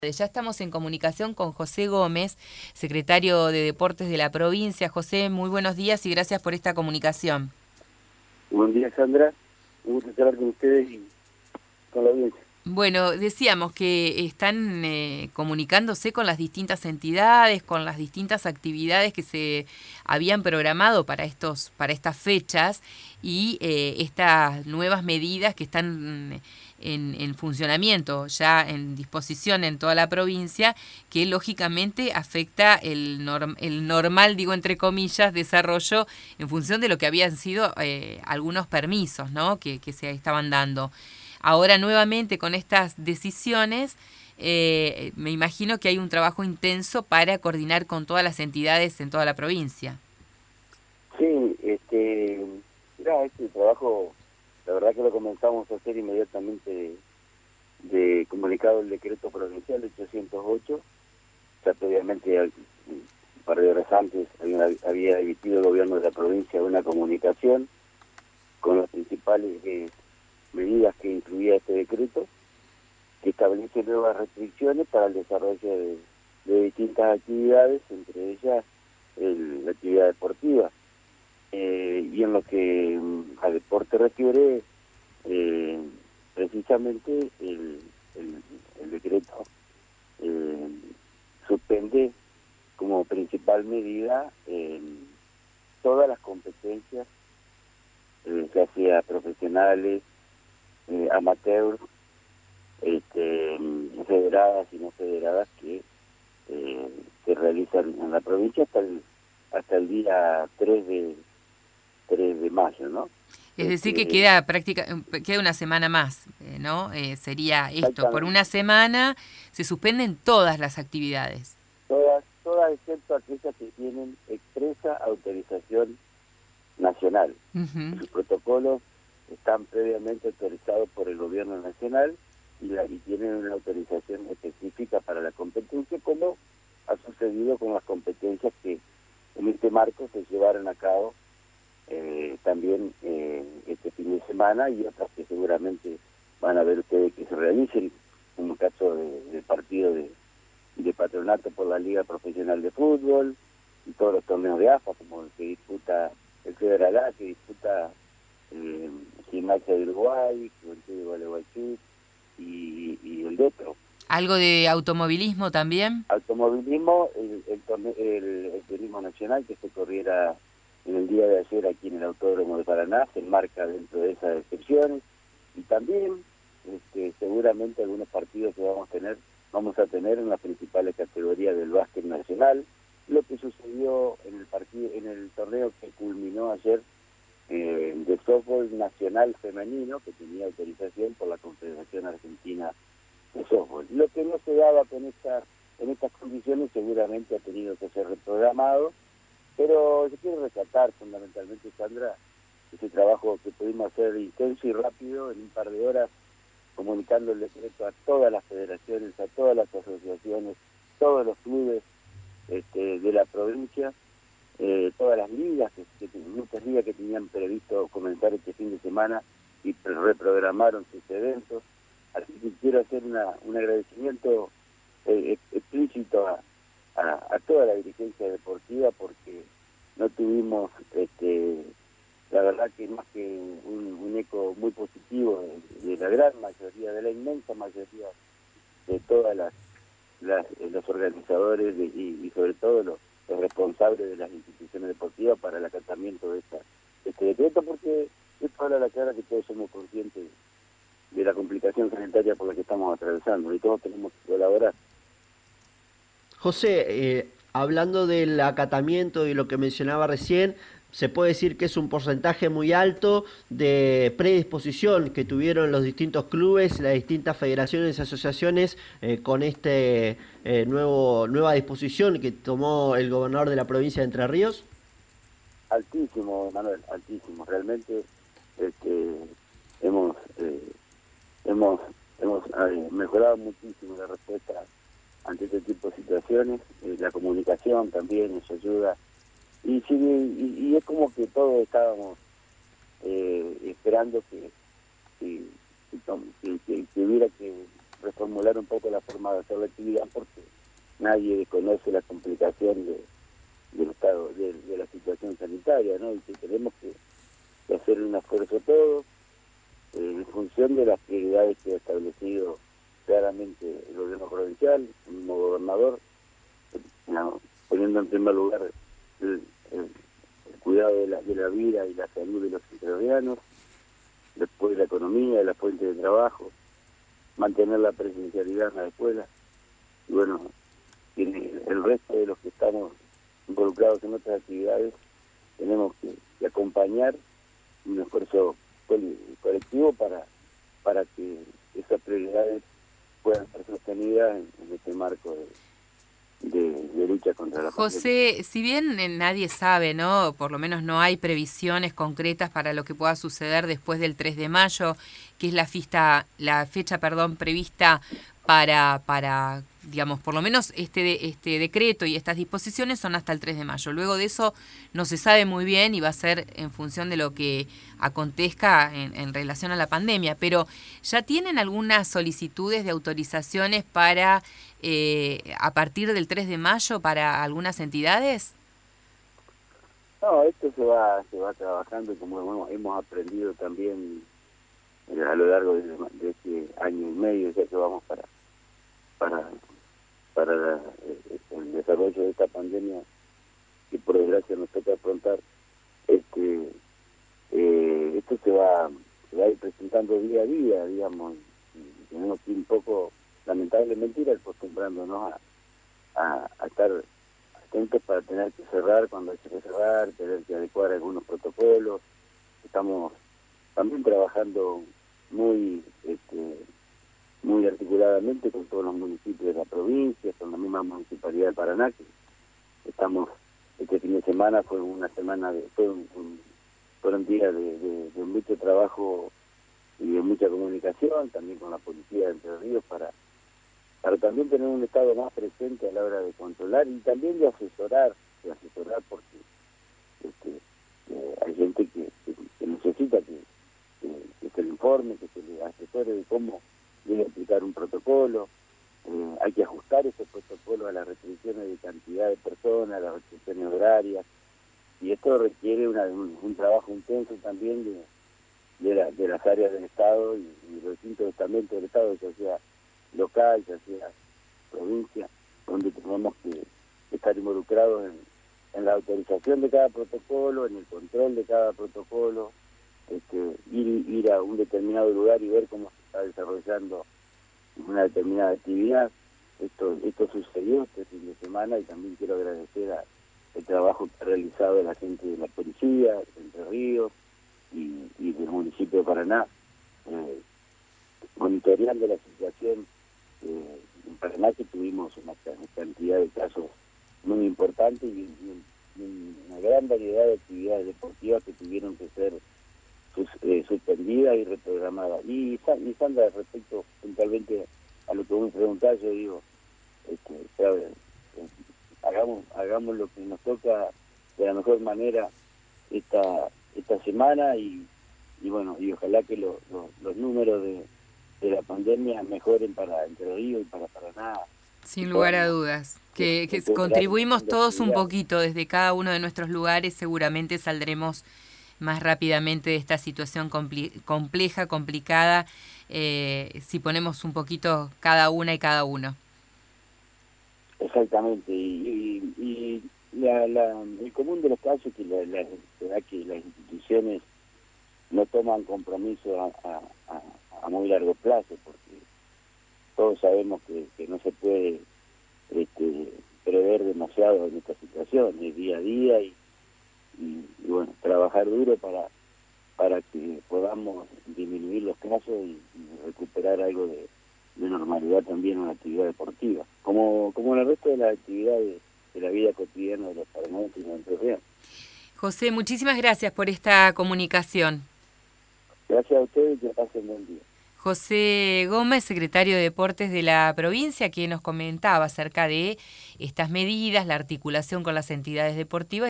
Ya estamos en comunicación con José Gómez, secretario de Deportes de la provincia. José, muy buenos días y gracias por esta comunicación. Buen día, Sandra. Un gusto estar con ustedes y con la audiencia. Bueno, decíamos que están comunicándose con las distintas entidades, con las distintas actividades que se habían programado para estas fechas y estas nuevas medidas que están en funcionamiento, ya en disposición en toda la provincia, que lógicamente afecta el normal, digo entre comillas, desarrollo en función de lo que habían sido algunos permisos, ¿no? que se estaban dando. Ahora nuevamente con estas decisiones, me imagino que hay un trabajo intenso para coordinar con todas las entidades en toda la provincia. Sí, mira, este trabajo, la verdad que lo comenzamos a hacer inmediatamente de comunicado el decreto provincial 808. Ya previamente, un par de horas antes, había emitido el gobierno de la provincia una comunicación con las principales medidas que incluía este decreto, que establece nuevas restricciones para el desarrollo de distintas actividades, entre ellas la actividad deportiva. Y en lo que a deporte refiere, precisamente el decreto eh, suspende como principal medida todas las competencias, ya sea profesionales, amateurs, federadas y no federadas, que se realizan en la provincia hasta el día 3 de mayo, ¿no? Es decir, que Este, queda una semana más, ¿no? Sería esto, por Exactamente, una semana se suspenden todas las actividades. todas excepto aquellas que tienen expresa autorización nacional. Ujú. Sus protocolos están previamente autorizados por el gobierno nacional y tienen una autorización específica para la competencia, como ha sucedido con las competencias que en este marco se llevaron a cabo también este fin de semana, y otras que seguramente van a ver ustedes que se realicen, como el caso del partido de patronato por la Liga Profesional de Fútbol y todos los torneos de AFA, como el que disputa el Federal A, que disputa Gimnasia de Uruguay, Juventud de Gualeguaychú y el DEPRO. ¿Algo de automovilismo también? Automovilismo, el turismo nacional que se corriera en el día de ayer aquí en el Autódromo de Paraná se enmarca dentro de esas excepciones, y también seguramente algunos partidos que vamos a tener en las principales categorías del básquet nacional. Lo que sucedió en el torneo que culminó ayer de softball nacional femenino, que tenía autorización por la Confederación Argentina de Softball. Lo que no se daba en estas condiciones seguramente ha tenido que ser reprogramado, pero yo quiero rescatar fundamentalmente, Sandra, ese trabajo que pudimos hacer intenso y rápido en un par de horas, comunicando el decreto a todas las federaciones, a todas las asociaciones, todos los clubes de la provincia, todas las ligas, muchas ligas que tenían previsto comenzar este fin de semana y reprogramaron sus eventos. Así que quiero hacer un agradecimiento explícito a toda la dirigencia deportiva, porque no tuvimos, la verdad que más que un eco muy positivo de la gran mayoría, de la inmensa mayoría de todas los organizadores y sobre todo los responsables de las instituciones deportivas para el acatamiento de este decreto, porque esto habla a la cara que todos somos conscientes de la complicación sanitaria por la que estamos atravesando y todos tenemos que colaborar. José, hablando del acatamiento y lo que mencionaba recién, se puede decir que es un porcentaje muy alto de predisposición que tuvieron los distintos clubes, las distintas federaciones y asociaciones con nueva disposición que tomó el gobernador de la provincia de Entre Ríos. Altísimo, Manuel, altísimo. Realmente hemos mejorado muchísimo la respuesta ante este tipo de situaciones. La comunicación también nos ayuda. Y, sí, y es como que todos estábamos esperando que hubiera reformular un poco la forma de hacer la actividad, porque nadie desconoce la complicación del estado, de la situación sanitaria, ¿no? Y que tenemos que hacer un esfuerzo todos, en función de las prioridades que ha establecido claramente el gobierno provincial, el mismo gobernador, poniendo en primer lugar el cuidado de la vida y la salud de los entrerrianos, después la economía, la fuente de trabajo, mantener la presencialidad en la escuela, y bueno, el resto de los que estamos involucrados en otras actividades tenemos que acompañar un esfuerzo colectivo para que esas prioridades puedan ser sostenidas en este marco de lucha contra la pandemia. José, si bien nadie sabe, ¿no? Por lo menos no hay previsiones concretas para lo que pueda suceder después del 3 de mayo, que es la fecha prevista para, digamos, por lo menos este decreto y estas disposiciones son hasta el 3 de mayo. Luego de eso no se sabe muy bien y va a ser en función de lo que acontezca en relación a la pandemia. Pero ¿ya tienen algunas solicitudes de autorizaciones para a partir del 3 de mayo para algunas entidades? No, esto se va trabajando, como hemos aprendido también a lo largo de este año y medio, ya que vamos para el desarrollo de esta pandemia que por desgracia nos toca afrontar. Esto se va a ir presentando día a día, digamos, y tenemos que ir un poco, lamentablemente, ir acostumbrándonos a estar atentos para tener que cerrar cuando hay que cerrar, tener que adecuar algunos protocolos. Estamos también trabajando muy articuladamente con todos los municipios de la provincia, con la misma municipalidad de Paraná, que estamos, este fin de semana fue una semana fueron días de mucho trabajo y de mucha comunicación, también con la policía de Entre Ríos, para también tener un estado más presente a la hora de controlar y también de asesorar porque hay gente que necesita que se le informe, que se le asesore de cómo debe aplicar un protocolo. Hay que ajustar ese protocolo a las restricciones de cantidad de personas, a las restricciones horarias, y esto requiere un trabajo intenso también de las áreas del Estado y los distintos estamentos del Estado, ya sea local, ya sea provincia, donde tenemos que estar involucrados en la autorización de cada protocolo, en el control de cada protocolo, ir a un determinado lugar y ver cómo se está desarrollando una determinada actividad. Esto sucedió este fin de semana y también quiero agradecer el trabajo que ha realizado la gente de la policía, de Entre Ríos y del municipio de Paraná, monitoreando la situación en Paraná, que tuvimos una cantidad de casos muy importantes y una gran variedad de actividades deportivas que tuvieron que ser suspendidas y reprogramadas. Y Sandra, respecto puntualmente a lo que vos me preguntás, yo digo, hagamos lo que nos toca de la mejor manera esta semana y bueno, y ojalá que los números de la pandemia mejoren para Entre Ríos y para Paraná. Sin lugar a dudas, que contribuimos todos un poquito desde cada uno de nuestros lugares, seguramente saldremos más rápidamente de esta situación compleja, complicada, si ponemos un poquito cada una y cada uno. Exactamente, y el común de los casos es que las instituciones no toman compromiso a muy largo plazo, porque todos sabemos que no se puede prever demasiado en esta situación, es día a día y bueno, trabajar duro para que podamos disminuir los casos y recuperar algo de normalidad también en la actividad deportiva, como en el resto de las actividades de la vida cotidiana de los paranaenses y los entrerrianos. José, muchísimas gracias por esta comunicación. Gracias a ustedes y que pasen buen día. José Gómez, secretario de Deportes de la provincia, que nos comentaba acerca de estas medidas, la articulación con las entidades deportivas.